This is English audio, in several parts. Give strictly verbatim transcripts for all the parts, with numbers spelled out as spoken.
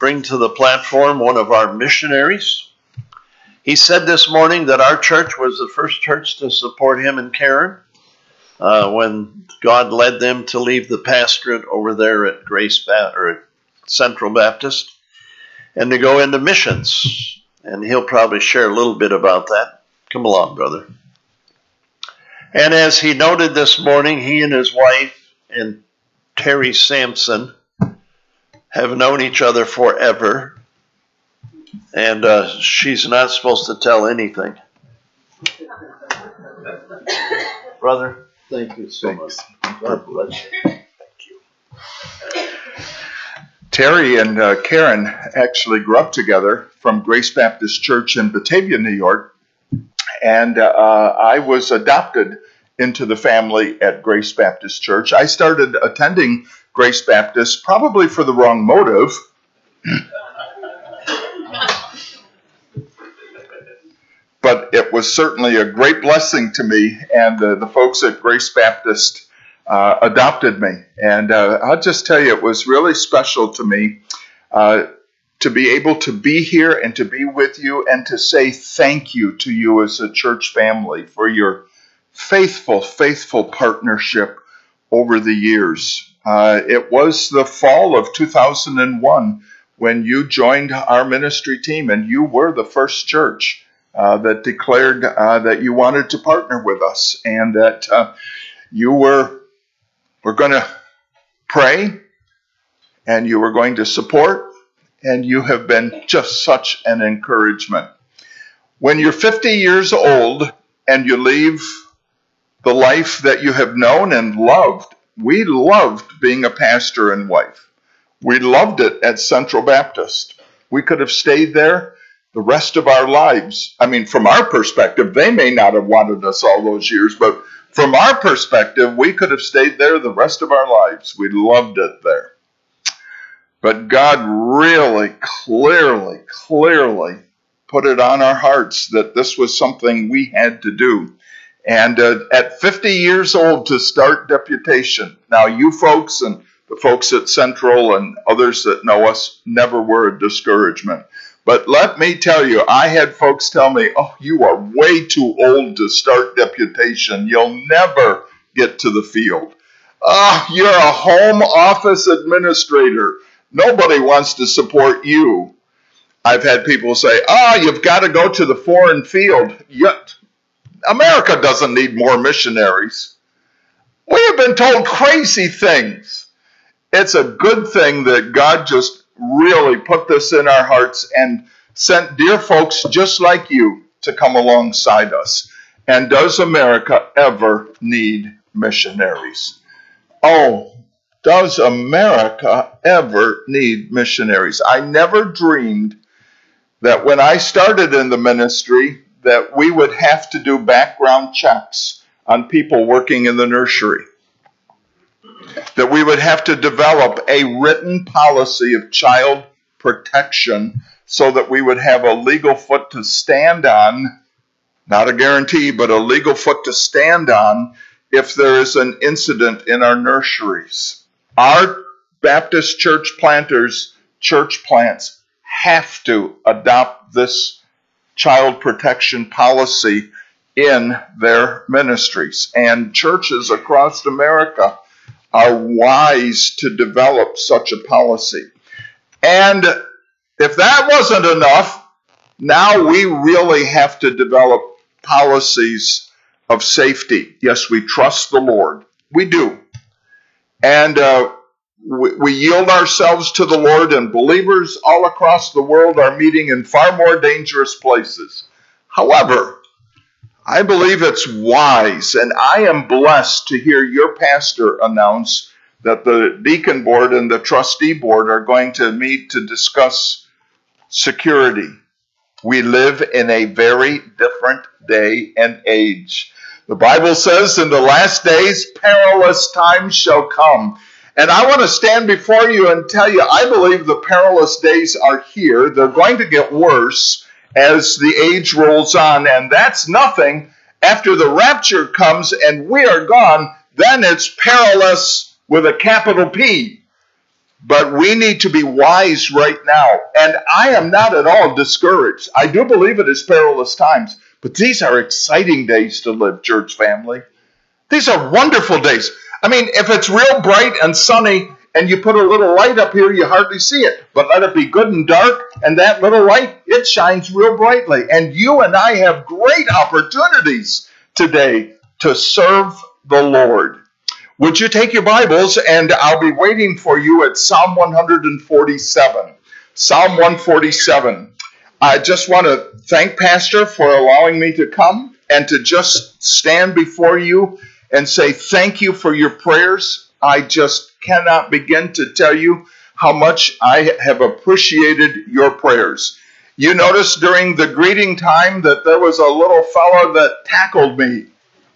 bring to the platform one of our missionaries. He said this morning that our church was the first church to support him and Karen uh, when God led them to leave the pastorate over there at Grace ba- or at Central Baptist and to go into missions. And he'll probably share a little bit about that. Come along, brother. And as he noted this morning, he and his wife and Terry Sampson have known each other forever. And uh, she's not supposed to tell anything. Brother, thank you so much. God bless you. Thank you. Terry and uh, Karen actually grew up together from Grace Baptist Church in Batavia, New York. And uh, I was adopted into the family at Grace Baptist Church. I started attending Grace Baptist probably for the wrong motive. But it was certainly a great blessing to me, and uh, the folks at Grace Baptist uh, adopted me. And uh, I'll just tell you, it was really special to me uh, to be able to be here and to be with you and to say thank you to you as a church family for your faithful, faithful partnership over the years. Uh, it was the fall of two thousand one when you joined our ministry team, and you were the first church Uh, that declared uh, that you wanted to partner with us, and that uh, you were were going to pray, and you were going to support, and you have been just such an encouragement. When you're fifty years old and you leave the life that you have known and loved, we loved being a pastor and wife. We loved it at Central Baptist. We could have stayed there the rest of our lives. I mean, from our perspective, they may not have wanted us all those years, but from our perspective, we could have stayed there the rest of our lives. We loved it there. But God really clearly, clearly put it on our hearts that this was something we had to do. And uh, at fifty years old to start deputation. Now, you folks and the folks at Central and others that know us never were a discouragement. But let me tell you, I had folks tell me, oh, you are way too old to start deputation. You'll never get to the field. Oh, you're a home office administrator. Nobody wants to support you. I've had people say, oh, you've got to go to the foreign field. Yet, America doesn't need more missionaries. We have been told crazy things. It's a good thing that God just really put this in our hearts and sent dear folks just like you to come alongside us. And does America ever need missionaries? Oh, does America ever need missionaries? I never dreamed that when I started in the ministry that we would have to do background checks on people working in the nursery. That we would have to develop a written policy of child protection so that we would have a legal foot to stand on, not a guarantee, but a legal foot to stand on if there is an incident in our nurseries. Our Baptist church planters, church plants, have to adopt this child protection policy in their ministries. And churches across America are wise to develop such a policy. And if that wasn't enough, now we really have to develop policies of safety. Yes, we trust the Lord. We do. And uh, we, we yield ourselves to the Lord, and believers all across the world are meeting in far more dangerous places. However, I believe it's wise, and I am blessed to hear your pastor announce that the deacon board and the trustee board are going to meet to discuss security. We live in a very different day and age. The Bible says in the last days, perilous times shall come. And I want to stand before you and tell you, I believe the perilous days are here. They're going to get worse as the age rolls on, and that's nothing. After the rapture comes and we are gone, then it's perilous with a capital P. But we need to be wise right now. And I am not at all discouraged. I do believe it is perilous times. But these are exciting days to live, church family. These are wonderful days. I mean, if it's real bright and sunny and you put a little light up here, you hardly see it. But let it be good and dark, and that little light, it shines real brightly. And you and I have great opportunities today to serve the Lord. Would you take your Bibles, and I'll be waiting for you at Psalm one forty-seven. Psalm one forty-seven. I just want to thank Pastor for allowing me to come and to just stand before you and say thank you for your prayers. I just cannot begin to tell you how much I have appreciated your prayers. You noticed during the greeting time that there was a little fellow that tackled me.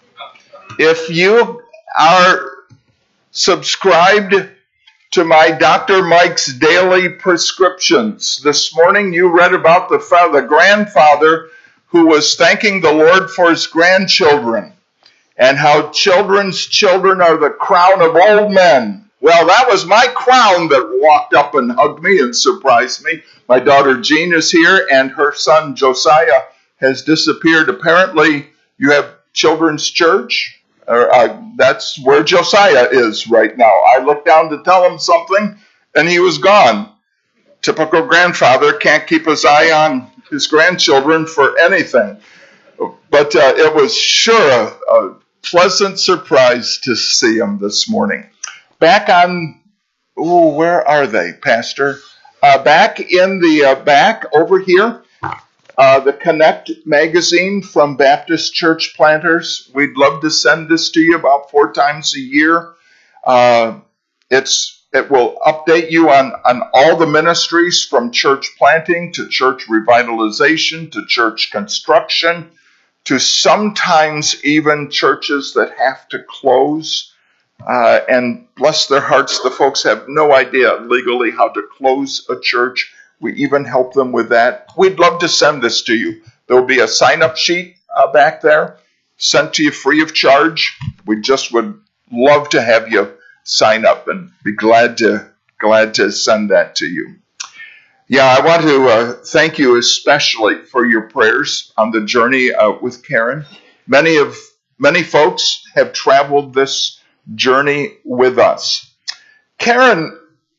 If you are subscribed to my Doctor Mike's daily prescriptions, this morning you read about the, father, the grandfather who was thanking the Lord for his grandchildren and how children's children are the crown of old men. Well, that was my crown that walked up and hugged me and surprised me. My daughter Jean is here, and her son Josiah has disappeared. Apparently, you have children's church. Or, uh, that's where Josiah is right now. I looked down to tell him something, and he was gone. Typical grandfather, can't keep his eye on his grandchildren for anything. But uh, it was sure a, a pleasant surprise to see him this morning. Back on, ooh, where are they, Pastor? Uh, back in the uh, back over here. Uh, the Connect magazine from Baptist Church Planters. We'd love to send this to you about four times a year. Uh, it's it will update you on, on all the ministries from church planting to church revitalization to church construction to sometimes even churches that have to close. Uh, and bless their hearts, the folks have no idea legally how to close a church. We even help them with that. We'd love to send this to you. There will be a sign-up sheet uh, back there sent to you free of charge. We just would love to have you sign up and be glad to glad to send that to you. Yeah, I want to uh, thank you especially for your prayers on the journey uh, with Karen. Many of many folks have traveled this journey with us. Karen,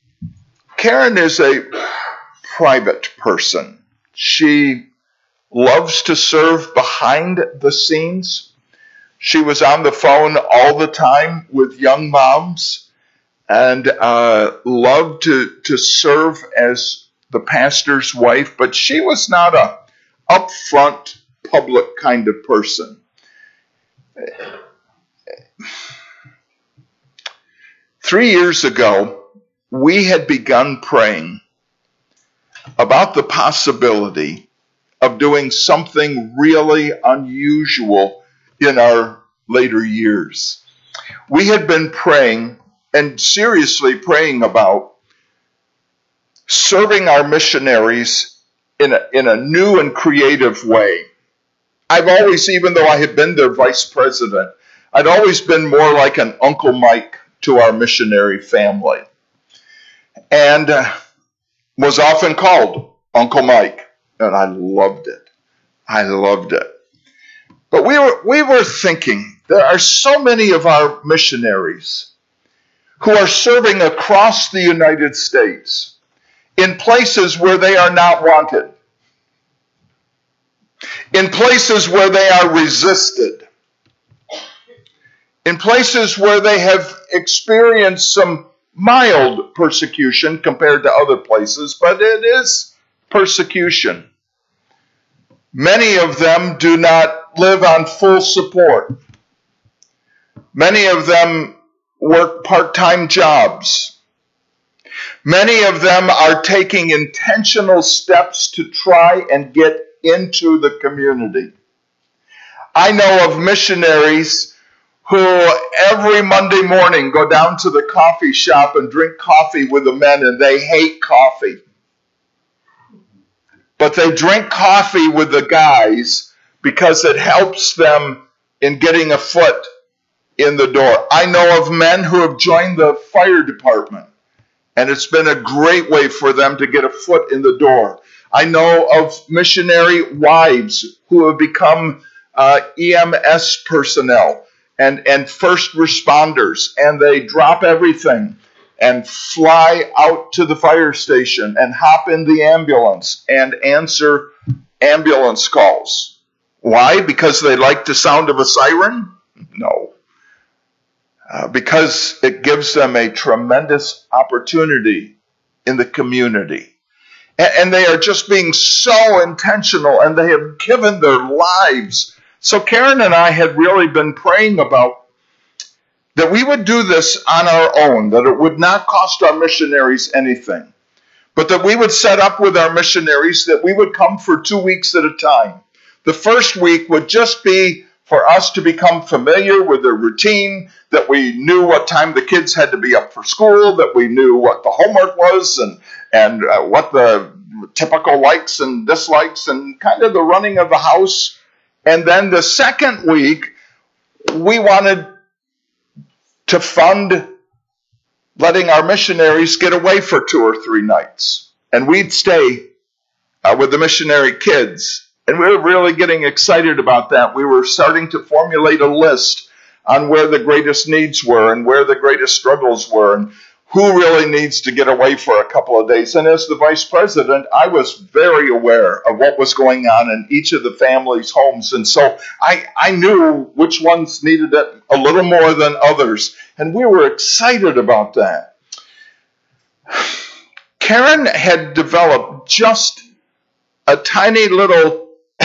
Karen is a private person. She loves to serve behind the scenes. She was on the phone all the time with young moms and uh, loved to, to serve as the pastor's wife, but she was not a upfront public kind of person. Three years ago, we had begun praying about the possibility of doing something really unusual in our later years. We had been praying and seriously praying about serving our missionaries in a, in a new and creative way. I've always, even though I had been their vice president, I'd always been more like an Uncle Mike to our missionary family. And uh, was often called Uncle Mike, and I loved it. I loved it. But we were we were thinking, there are so many of our missionaries who are serving across the United States in places where they are not wanted, in places where they are resisted, in places where they have experienced some mild persecution compared to other places, but it is persecution. Many of them do not live on full support. Many of them work part-time jobs. Many of them are taking intentional steps to try and get into the community. I know of missionaries who every Monday morning go down to the coffee shop and drink coffee with the men, and they hate coffee. But they drink coffee with the guys because it helps them in getting a foot in the door. I know of men who have joined the fire department And it's been a great way for them to get a foot in the door. I know of missionary wives who have become uh, E M S personnel and, and first responders, and they drop everything and fly out to the fire station and hop in the ambulance and answer ambulance calls. Why? Because they like the sound of a siren? No. Uh, because it gives them a tremendous opportunity in the community. And, and they are just being so intentional, and they have given their lives. So Karen and I had really been praying about that we would do this on our own, that it would not cost our missionaries anything, but that we would set up with our missionaries that we would come for two weeks at a time. The first week would just be for us to become familiar with their routine, that we knew what time the kids had to be up for school, that we knew what the homework was, and, and uh, what the typical likes and dislikes, and kind of the running of the house. And then the second week, we wanted to fund letting our missionaries get away for two or three nights. And we'd stay uh, with the missionary kids. And we were really getting excited about that. We were starting to formulate a list on where the greatest needs were and where the greatest struggles were and who really needs to get away for a couple of days. And as the vice president, I was very aware of what was going on in each of the families' homes. And so I, I knew which ones needed it a little more than others. And we were excited about that. Karen had developed just a tiny little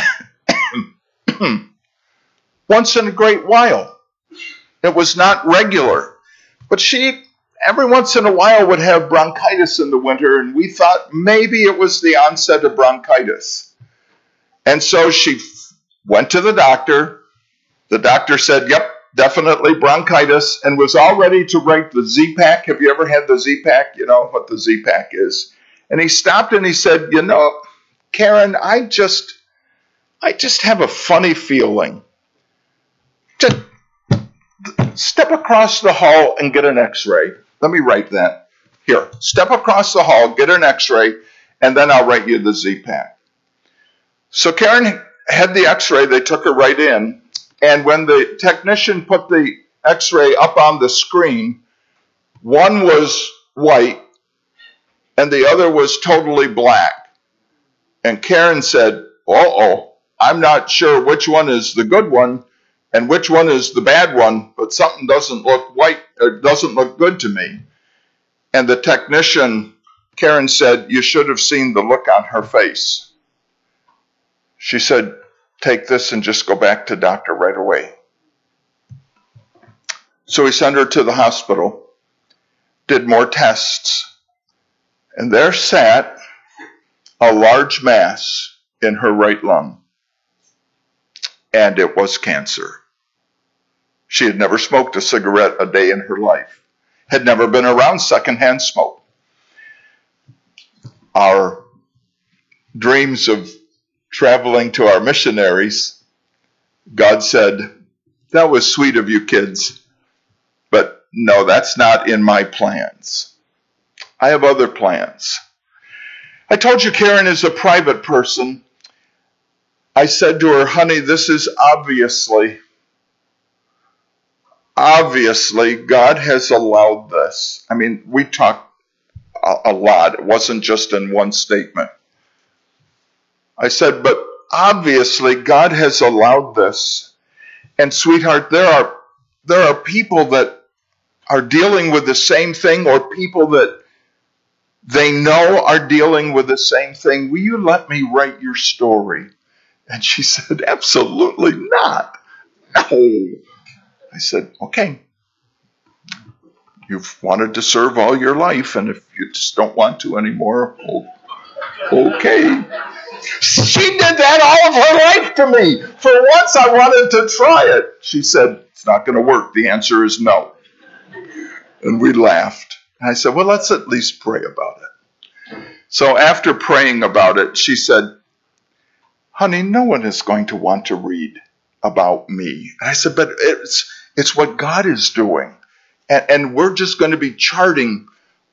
once in a great while. It was not regular. But she, every once in a while, would have bronchitis in the winter, and we thought maybe it was the onset of bronchitis. And so she went to the doctor. The doctor said, yep, definitely bronchitis, and was all ready to write the Z-Pak. Have you ever had the Z-Pak? You know what the Z-Pak is. And he stopped and he said, you know, Karen, I just, I just have a funny feeling. Just step across the hall and get an x-ray. Let me write that. Here, step across the hall, get an x-ray, and then I'll write you the Z-Pak. So Karen had the x-ray. They took her right in. And when the technician put the x-ray up on the screen, one was white and the other was totally black. And Karen said, uh-oh, I'm not sure which one is the good one and which one is the bad one, but something doesn't look white, or doesn't look good to me. And the technician, Karen said, you should have seen the look on her face. She said, take this and just go back to doctor right away. So he sent her to the hospital, did more tests, and there sat a large mass in her right lung. And it was cancer. She had never smoked a cigarette a day in her life, had never been around secondhand smoke. Our dreams of traveling to our missionaries, God said, that was sweet of you kids, but no, that's not in my plans. I have other plans. I told you Karen is a private person. I said to her, honey, this is obviously, obviously, God has allowed this. I mean, we talked a, a lot. It wasn't just in one statement. I said, but obviously, God has allowed this. And sweetheart, there are, there are people that are dealing with the same thing, or people that they know are dealing with the same thing. Will you let me write your story? And she said, absolutely not. No. I said, okay. You've wanted to serve all your life, and if you just don't want to anymore, okay. She did that all of her life to me. For once I wanted to try it. She said, it's not going to work. The answer is no. And we laughed. And I said, well, let's at least pray about it. So after praying about it, she said, honey, no one is going to want to read about me. And I said, but it's it's what God is doing. And, and we're just going to be charting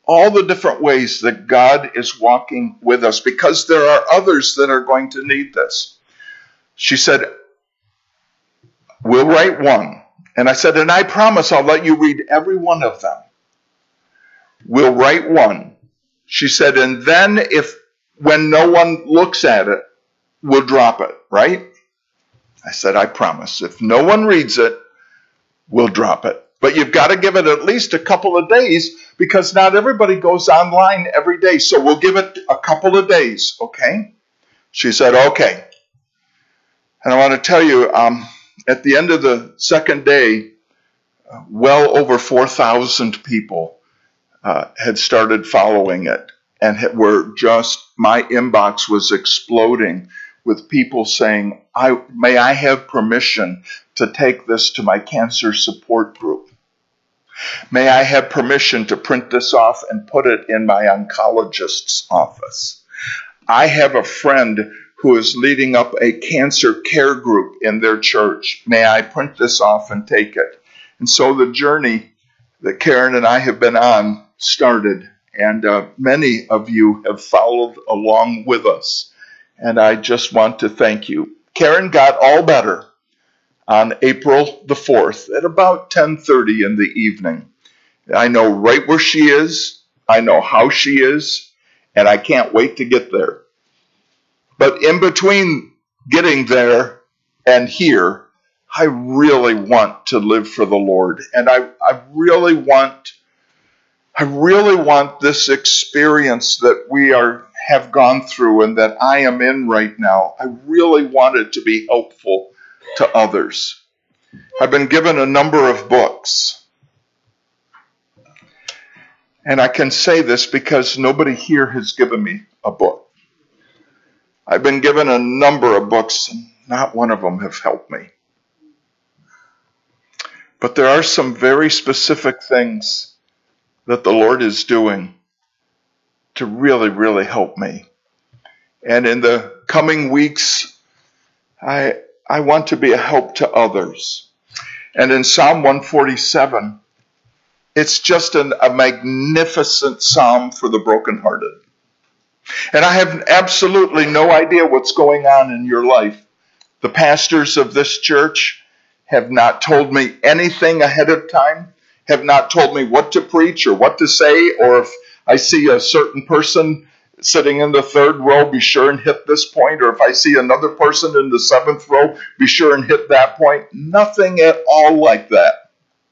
all the different ways that God is walking with us, because there are others that are going to need this. She said, we'll write one. And I said, and I promise I'll let you read every one of them. We'll write one. She said, and then if, when no one looks at it, we'll drop it, right? I said, I promise. If no one reads it, we'll drop it. But you've got to give it at least a couple of days, because not everybody goes online every day. So we'll give it a couple of days, okay? She said, okay. And I want to tell you, um, at the end of the second day, uh, well over four thousand people uh, had started following it. And it were just, my inbox was exploding with people saying, I, may I have permission to take this to my cancer support group? May I have permission to print this off and put it in my oncologist's office? I have a friend who is leading up a cancer care group in their church. May I print this off and take it? And so the journey that Karen and I have been on started, and uh, many of you have followed along with us. And I just want to thank you. Karen got all better on April the fourth at about ten thirty in the evening. I know right where she is. I know how she is. And I can't wait to get there. But in between getting there and here, I really want to live for the Lord. And I, I really want, I really want this experience that we are have gone through and that I am in right now. I really want it to be helpful to others. I've been given a number of books. And I can say this because nobody here has given me a book. I've been given a number of books, and not one of them have helped me. But there are some very specific things that the Lord is doing to really, really help me. And in the coming weeks, I I want to be a help to others. And in Psalm one forty-seven, it's just an, a magnificent psalm for the brokenhearted. And I have absolutely no idea what's going on in your life. The pastors of this church have not told me anything ahead of time, have not told me what to preach or what to say, or if I see a certain person sitting in the third row, be sure and hit this point, or if I see another person in the seventh row, be sure and hit that point. Nothing at all like that.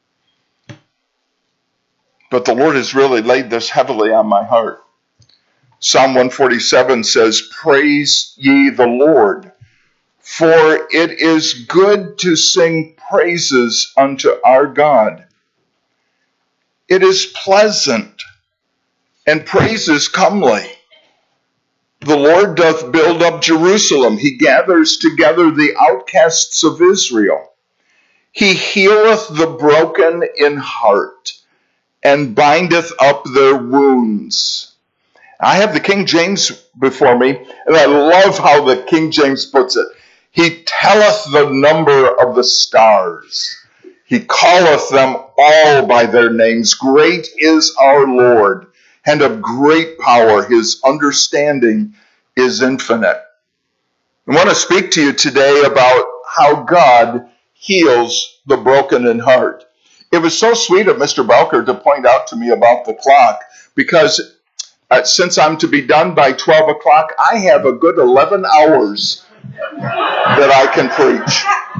But the Lord has really laid this heavily on my heart. Psalm one forty-seven says, praise ye the Lord, for it is good to sing praises unto our God. It is pleasant, and praise is comely. The Lord doth build up Jerusalem. He gathers together the outcasts of Israel. He healeth the broken in heart, and bindeth up their wounds. I have the King James before me, and I love how the King James puts it. He telleth the number of the stars. He calleth them all by their names. Great is our Lord, and of great power. His understanding is infinite. I want to speak to you today about how God heals the broken in heart. It was so sweet of Mister Belker to point out to me about the clock, because Uh, since I'm to be done by twelve o'clock, I have a good eleven hours that I can preach.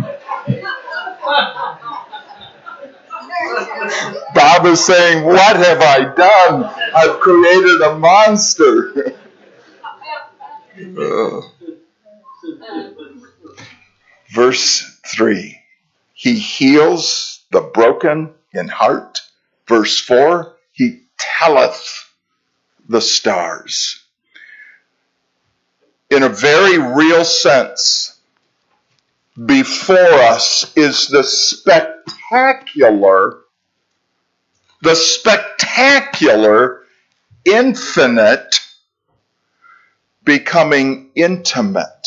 Bob is saying, what have I done? I've created a monster. uh. Verse three, he heals the broken in heart. Verse four, he telleth the stars. In a very real sense, before us is the spectacular, the spectacular, infinite becoming intimate.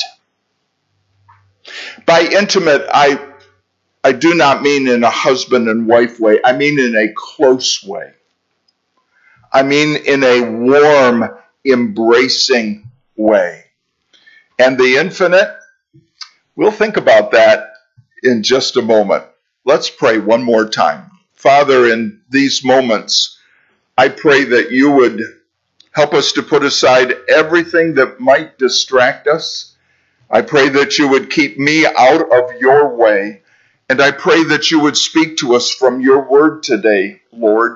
By intimate, I, I do not mean in a husband and wife way. I mean in a close way. I mean in a warm, embracing way. And the infinite, we'll think about that in just a moment. Let's pray one more time. Father, in these moments, I pray that you would help us to put aside everything that might distract us. I pray that you would keep me out of your way. And I pray that you would speak to us from your word today, Lord.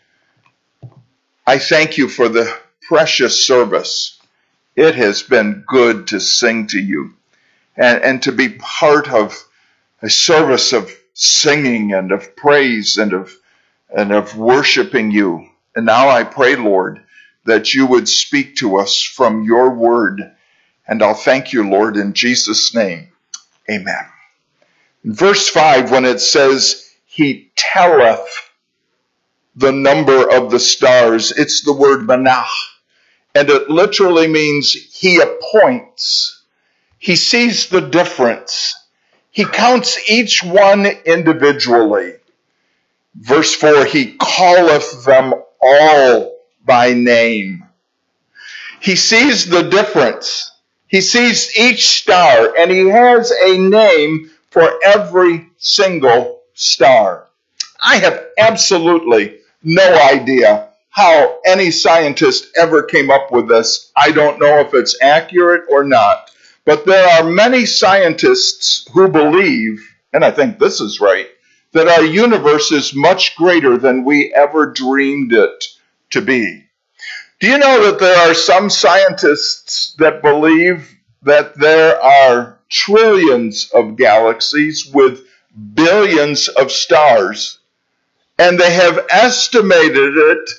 I thank you for the precious service. It has been good to sing to you and, and to be part of a service of singing and of praise and of, and of worshiping you. And now I pray, Lord, that you would speak to us from your word. And I'll thank you, Lord, in Jesus' name. Amen. In verse five, when it says, he telleth the number of the stars, it's the word manach. And it literally means he appoints. He sees the difference. He counts each one individually. Verse four, he calleth them all by name. He sees the difference. He sees each star, and he has a name for every single star. I have absolutely no idea how any scientist ever came up with this. I don't know if it's accurate or not. But there are many scientists who believe, and I think this is right, that our universe is much greater than we ever dreamed it to be. Do you know that there are some scientists that believe that there are trillions of galaxies with billions of stars, and they have estimated it,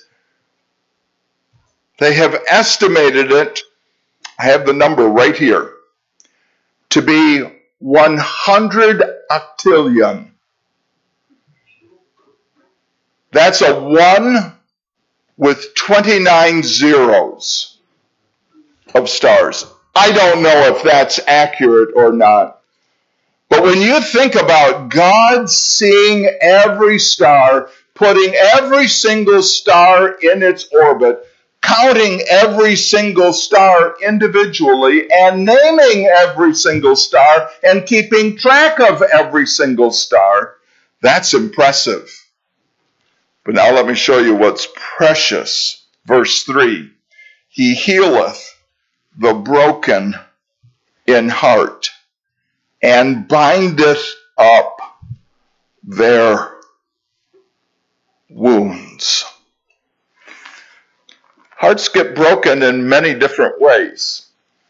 they have estimated it, I have the number right here, to be one hundred octillion. That's a one with twenty-nine zeros of stars. I don't know if that's accurate or not. But when you think about God seeing every star, putting every single star in its orbit, counting every single star individually, and naming every single star, and keeping track of every single star, that's impressive. But now let me show you what's precious. Verse three, he healeth the broken in heart, and bindeth up their wounds. Hearts get broken in many different ways.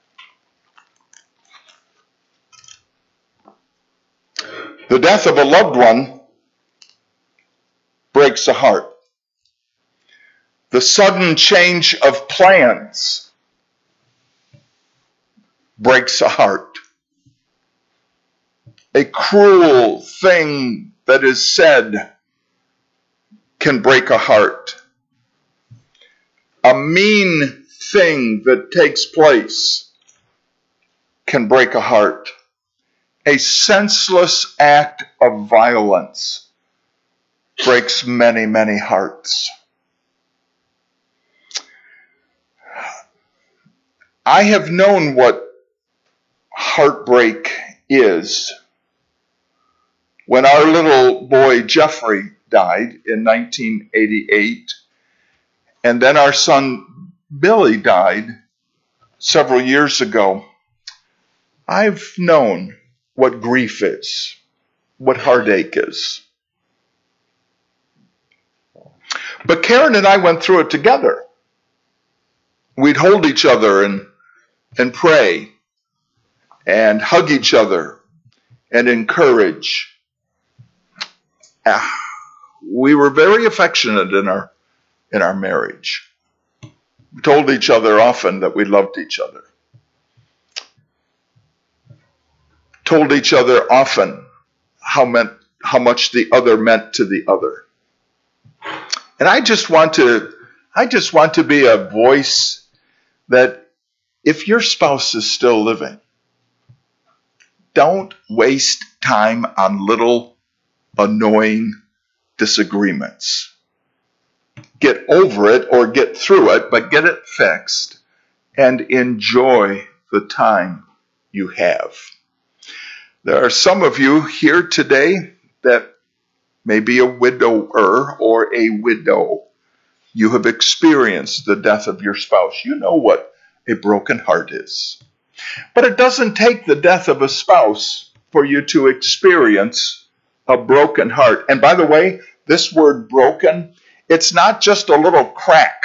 The death of a loved one breaks a heart. The sudden change of plans breaks a heart. A cruel thing that is said can break a heart. A mean thing that takes place can break a heart. A senseless act of violence breaks many, many hearts. I have known what heartbreak is. When our little boy Jeffrey died in nineteen eighty-eight, and then our son Billy died several years ago, I've known what grief is, what heartache is. But Karen and I went through it together. We'd hold each other and, and pray and hug each other and encourage. Ah, we were very affectionate in our in our marriage. We told each other often that we loved each other. Told each other often how meant how much the other meant to the other. And I just want to I just want to be a voice that if your spouse is still living, don't waste time on little annoying disagreements. get over it or get through it, but get it fixed and enjoy the time you have. There are some of you here today that may be a widower or a widow. You have experienced the death of your spouse. You know what a broken heart is. But it doesn't take the death of a spouse for you to experience a broken heart. And by the way, this word broken, it's not just a little crack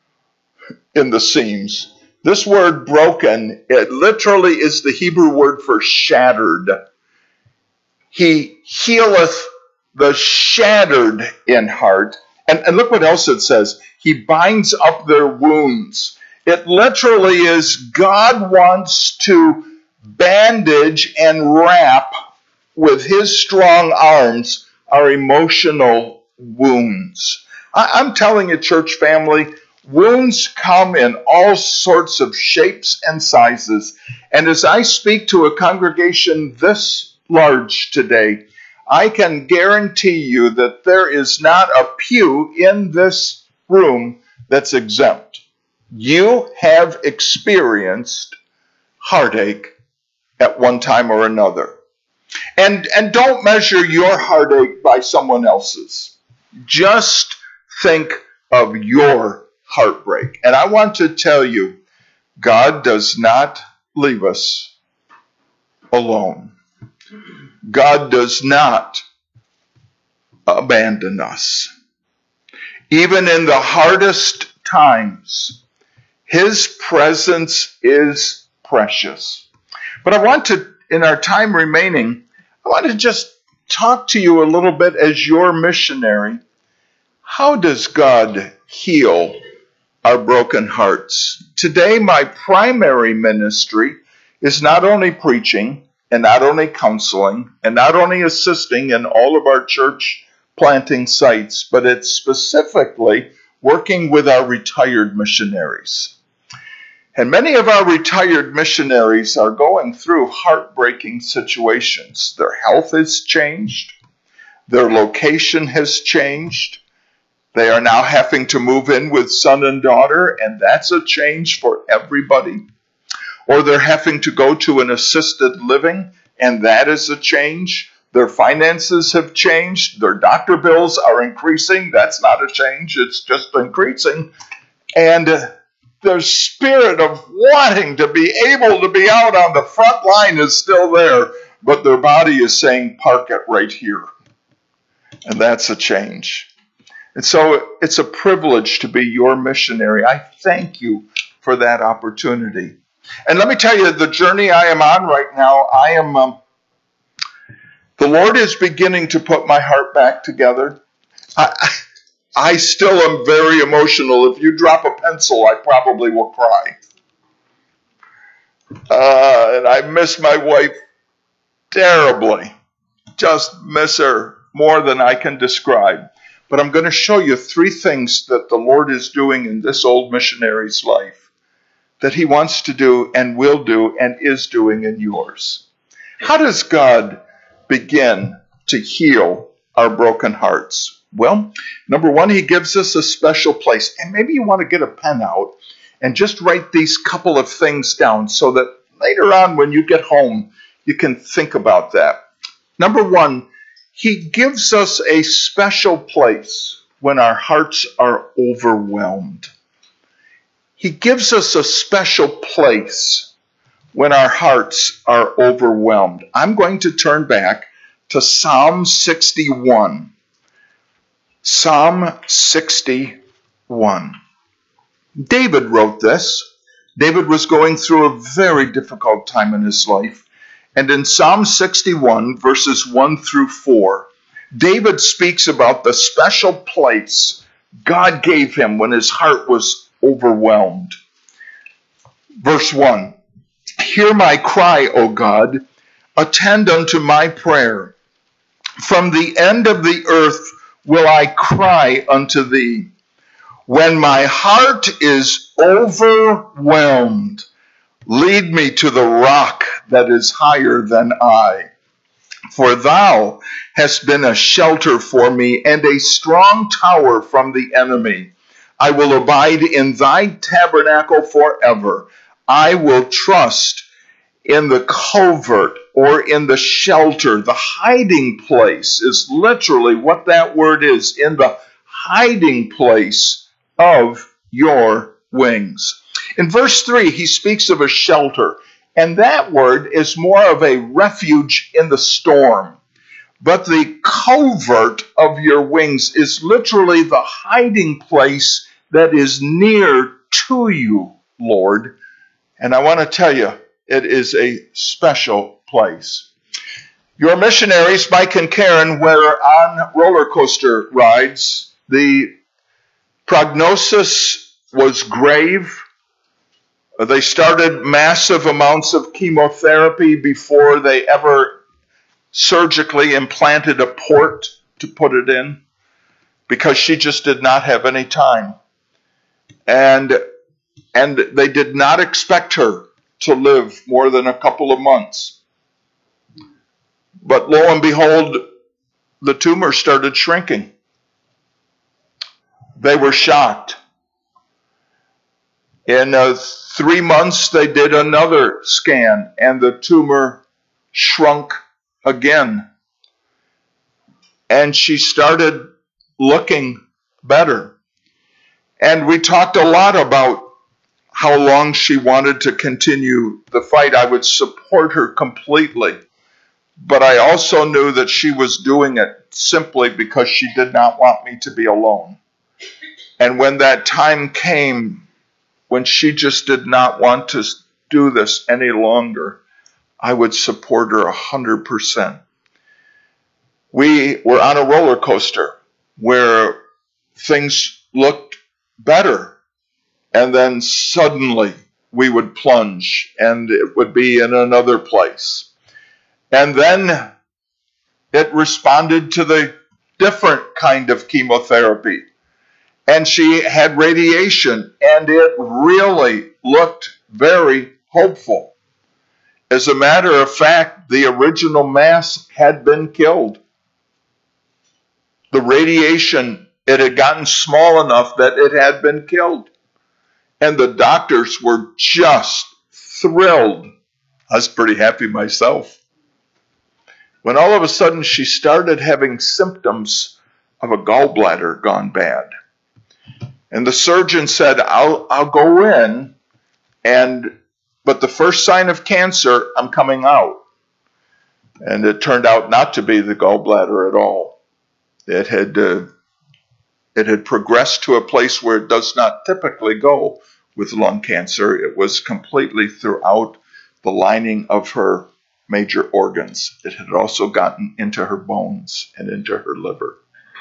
in the seams. This word broken, it literally is the Hebrew word for shattered. He healeth the shattered in heart. And, and look what else it says. He binds up their wounds. It literally is God wants to bandage and wrap with his strong arms our emotional wounds. I, I'm telling you, church family, wounds come in all sorts of shapes and sizes. And as I speak to a congregation this large today, I can guarantee you that there is not a pew in this room that's exempt. You have experienced heartache at one time or another. And, and don't measure your heartache by someone else's. Just think of your heartbreak. And I want to tell you, God does not leave us alone. God does not abandon us. Even in the hardest times, his presence is precious. But I want to, in our time remaining, I want to just talk to you a little bit as your missionary. How does God heal our broken hearts? Today, my primary ministry is not only preaching and not only counseling and not only assisting in all of our church planting sites, but it's specifically working with our retired missionaries. And many of our retired missionaries are going through heartbreaking situations. Their health has changed. Their location has changed. They are now having to move in with son and daughter, and that's a change for everybody. Or they're having to go to an assisted living, and that is a change. Their finances have changed. Their doctor bills are increasing. That's not a change. It's just increasing. And the spirit of wanting to be able to be out on the front line is still there, but their body is saying, park it right here. And that's a change. And so it's a privilege to be your missionary. I thank you for that opportunity. And let me tell you, the journey I am on right now, I am, um, the Lord is beginning to put my heart back together. I, I still am very emotional. If you drop a pencil, I probably will cry. Uh, and I miss my wife terribly. Just miss her more than I can describe. But I'm going to show you three things that the Lord is doing in this old missionary's life that he wants to do and will do and is doing in yours. How does God begin to heal our broken hearts? Well, number one, he gives us a special place. And maybe you want to get a pen out and just write these couple of things down so that later on when you get home, you can think about that. Number one, he gives us a special place when our hearts are overwhelmed. He gives us a special place when our hearts are overwhelmed. I'm going to turn back to Psalm sixty-one. Psalm sixty-one. David wrote this. David was going through a very difficult time in his life. And in Psalm sixty-one, verses one through four, David speaks about the special place God gave him when his heart was overwhelmed. Verse one, hear my cry, O God, attend unto my prayer. From the end of the earth will I cry unto thee. When my heart is overwhelmed, lead me to the rock that is higher than I. For thou hast been a shelter for me and a strong tower from the enemy. I will abide in thy tabernacle forever. I will trust in the covert or in the shelter. The hiding place is literally what that word is, in the hiding place of your wings. In verse three, he speaks of a shelter, and that word is more of a refuge in the storm. But the covert of your wings is literally the hiding place that is near to you, Lord. And I want to tell you, it is a special place. Your missionaries, Mike and Karen, were on roller coaster rides. The prognosis was grave. They started massive amounts of chemotherapy before they ever surgically implanted a port to put it in, because she just did not have any time. And, and they did not expect her to live more than a couple of months. But lo and behold, the tumor started shrinking. They were shocked. In uh, three months, they did another scan, and the tumor shrunk again. And she started looking better. And we talked a lot about how long she wanted to continue the fight. I would support her completely. But I also knew that she was doing it simply because she did not want me to be alone. And when that time came, when she just did not want to do this any longer, I would support her one hundred percent. We were on a roller coaster where things looked better, and then suddenly we would plunge and it would be in another place. And then it responded to the different kind of chemotherapy. And she had radiation, and it really looked very hopeful. As a matter of fact, the original mass had been killed. The radiation, it had gotten small enough that it had been killed. And the doctors were just thrilled. I was pretty happy myself. When all of a sudden she started having symptoms of a gallbladder gone bad. And the surgeon said, I'll, I'll go in, and but the first sign of cancer, I'm coming out. And it turned out not to be the gallbladder at all. It had, uh, it had progressed to a place where it does not typically go with lung cancer. It was completely throughout the lining of her major organs. It had also gotten into her bones and into her liver.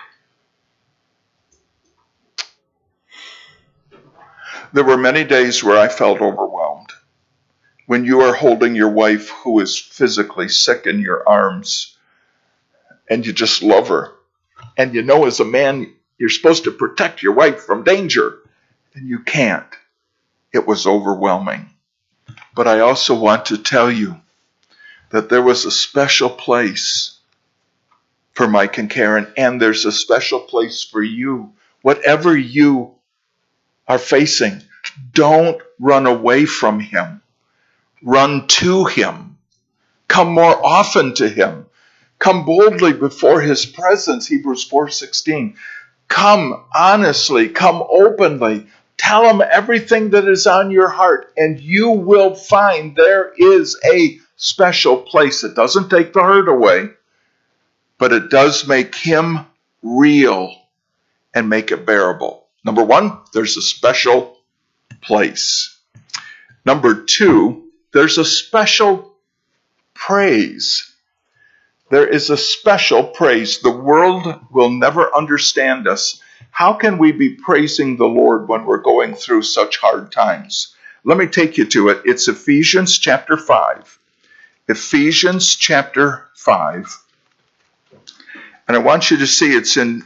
There were many days where I felt overwhelmed. When you are holding your wife who is physically sick in your arms, and you just love her, and you know as a man you're supposed to protect your wife from danger, and you can't. It was overwhelming. But I also want to tell you that there was a special place for Mike and Karen, and there's a special place for you. Whatever you are facing, don't run away from him. Run to him. Come more often to him. Come boldly before his presence, Hebrews four sixteen. Come honestly, come openly. Tell him everything that is on your heart, and you will find there is a special place. It doesn't take the hurt away, but it does make him real and make it bearable. Number one, there's a special place. Number two, there's a special praise. There is a special praise. The world will never understand us. How can we be praising the Lord when we're going through such hard times? Let me take you to it. It's Ephesians chapter five. Ephesians chapter five. And I want you to see it's in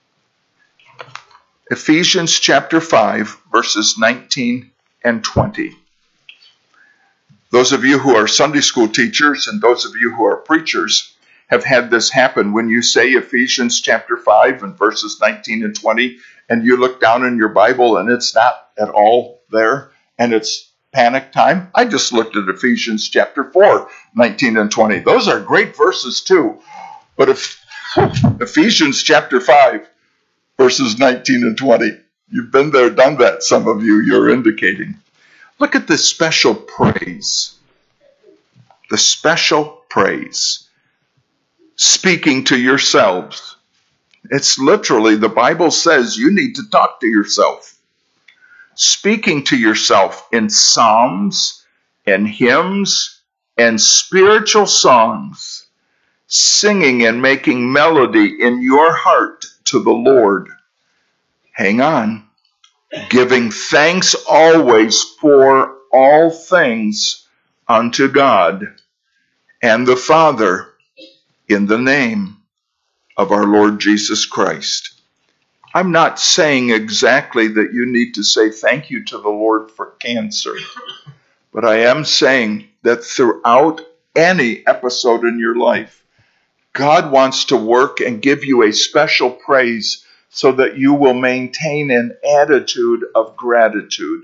Ephesians chapter five, verses nineteen and twenty. Those of you who are Sunday school teachers and those of you who are preachers, have had this happen. When you say Ephesians chapter five and verses nineteen and twenty, and you look down in your Bible and it's not at all there, and it's panic time, I just looked at Ephesians chapter four, nineteen and twenty. Those are great verses too. But if Ephesians chapter five, verses nineteen and twenty, you've been there, done that, some of you, you're indicating. Look at the special praise. The special praise. Speaking to yourselves. It's literally, the Bible says you need to talk to yourself. Speaking to yourself in psalms and hymns and spiritual songs, singing and making melody in your heart to the Lord. Hang on. Giving thanks always for all things unto God and the Father in the name of our Lord Jesus Christ. I'm not saying exactly that you need to say thank you to the Lord for cancer, but I am saying that throughout any episode in your life, God wants to work and give you a special praise so that you will maintain an attitude of gratitude.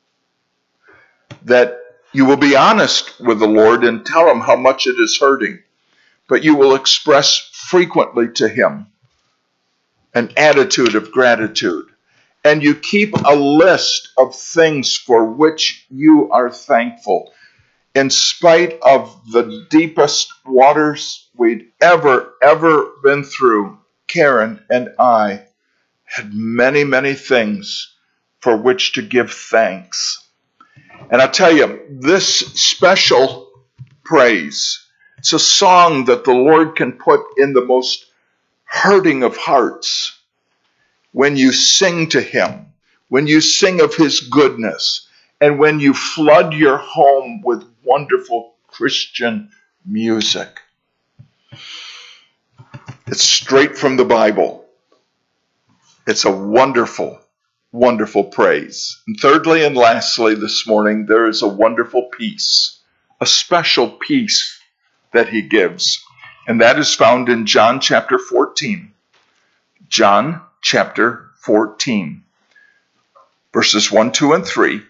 That you will be honest with the Lord and tell him how much it is hurting, but you will express frequently to him an attitude of gratitude. And you keep a list of things for which you are thankful. In spite of the deepest waters we'd ever, ever been through, Karen and I had many, many things for which to give thanks. And I tell you, this special praise, it's a song that the Lord can put in the most hurting of hearts. When you sing to him, when you sing of his goodness, and when you flood your home with wonderful Christian music. It's straight from the Bible. It's a wonderful, wonderful praise. And thirdly and lastly this morning, there is a wonderful peace, a special peace that he gives. And that is found in John chapter fourteen. John chapter fourteen, verses one, two, and three,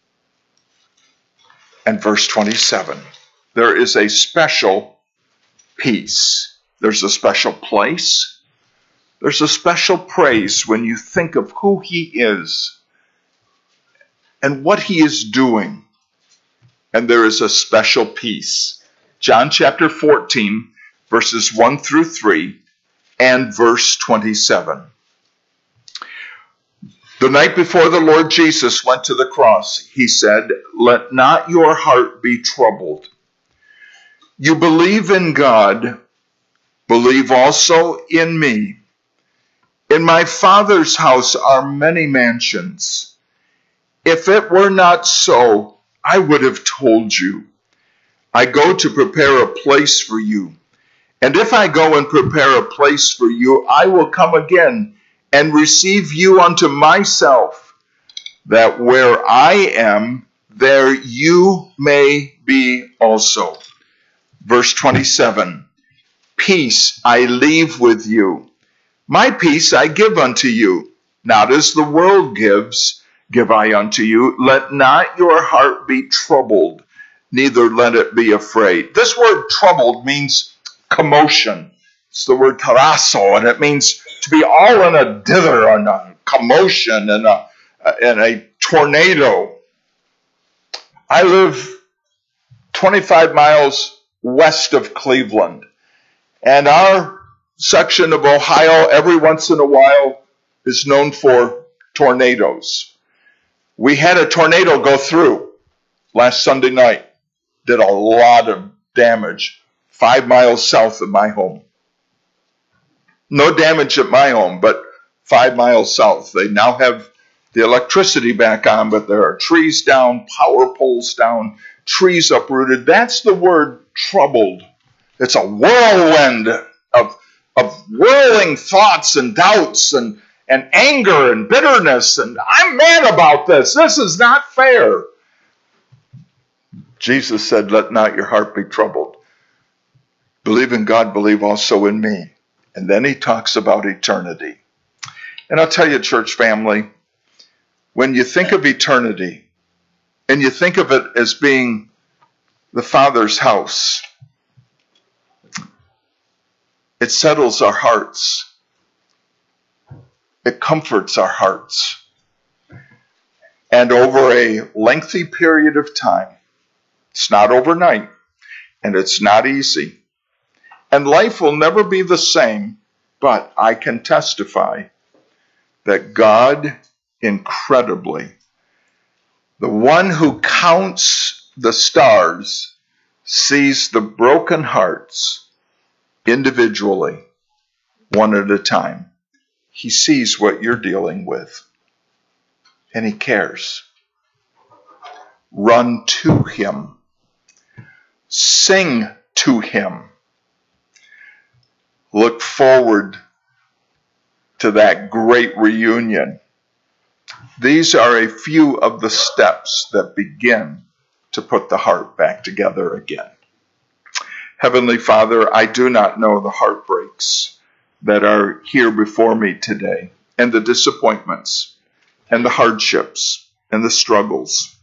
and verse twenty-seven. There is a special peace. There's a special place. There's a special praise when you think of who he is and what he is doing. And there is a special peace. John chapter fourteen, verses one through three, and verse twenty-seven. The night before the Lord Jesus went to the cross, he said, "Let not your heart be troubled. You believe in God, believe also in me. In my Father's house are many mansions. If it were not so, I would have told you. I go to prepare a place for you. And if I go and prepare a place for you, I will come again and receive you unto myself, that where I am, there you may be also." Verse twenty-seven, "Peace I leave with you. My peace I give unto you. Not as the world gives, give I unto you. Let not your heart be troubled, neither let it be afraid." This word troubled means commotion. It's the word tarasso, and it means to be all in a dither, and a commotion, and a, and a tornado. I live twenty-five miles west of Cleveland, and our section of Ohio, every once in a while, is known for tornadoes. We had a tornado go through last Sunday night. Did a lot of damage five miles south of my home. No damage at my home, but five miles south. They now have the electricity back on, but there are trees down, power poles down, trees uprooted. That's the word troubled. It's a whirlwind of, of whirling thoughts and doubts and, and anger and bitterness. And I'm mad about this. This is not fair. Jesus said, "Let not your heart be troubled. believe in God, believe also in me. And then he talks about eternity. And I'll tell you, church family, when you think of eternity, and you think of it as being the Father's house, it settles our hearts. It comforts our hearts. And over a lengthy period of time, it's not overnight, and it's not easy. And life will never be the same, but I can testify that God incredibly, the one who counts the stars, sees the broken hearts individually, one at a time. He sees what you're dealing with, and he cares. Run to him. Sing to him. Look forward to that great reunion. These are a few of the steps that begin to put the heart back together again. Heavenly Father, I do not know the heartbreaks that are here before me today, and the disappointments, and the hardships, and the struggles.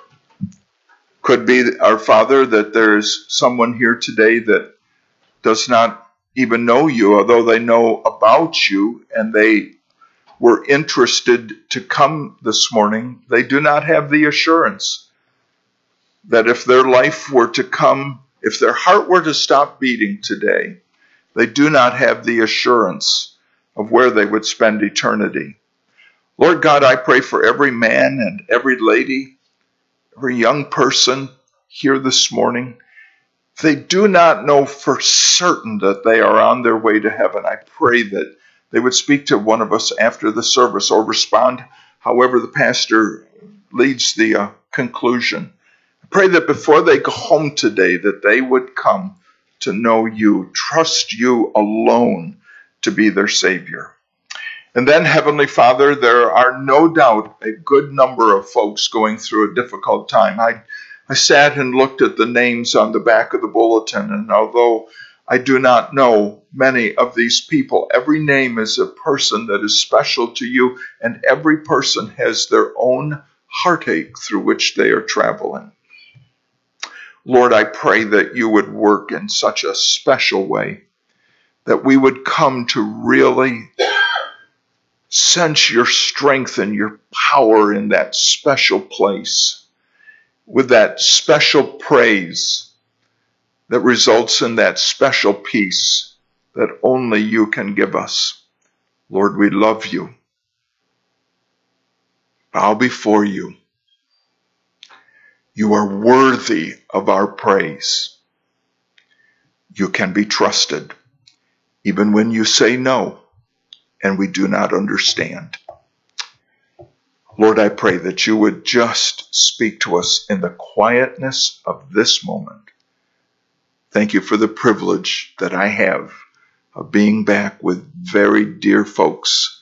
Could be, our Father, that there's someone here today that does not even know you, although they know about you, and they were interested to come this morning. They do not have the assurance that if their life were to come, if their heart were to stop beating today, they do not have the assurance of where they would spend eternity. Lord God, I pray for every man and every lady, every young person here this morning. If they do not know for certain that they are on their way to heaven, I pray that they would speak to one of us after the service or respond however the pastor leads the uh, conclusion. I pray that before they go home today, that they would come to know you, trust you alone to be their Savior. And then, Heavenly Father, there are no doubt a good number of folks going through a difficult time. I, I sat and looked at the names on the back of the bulletin, and although I do not know many of these people, every name is a person that is special to you, and every person has their own heartache through which they are traveling. Lord, I pray that you would work in such a special way that we would come to really sense your strength and your power in that special place, with that special praise that results in that special peace that only you can give us. Lord, we love you. Bow before you. You are worthy of our praise. You can be trusted, even when you say no and we do not understand. Lord, I pray that you would just speak to us in the quietness of this moment. Thank you for the privilege that I have of being back with very dear folks.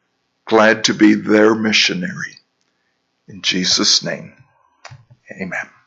Glad to be their missionary. In Jesus' name, amen.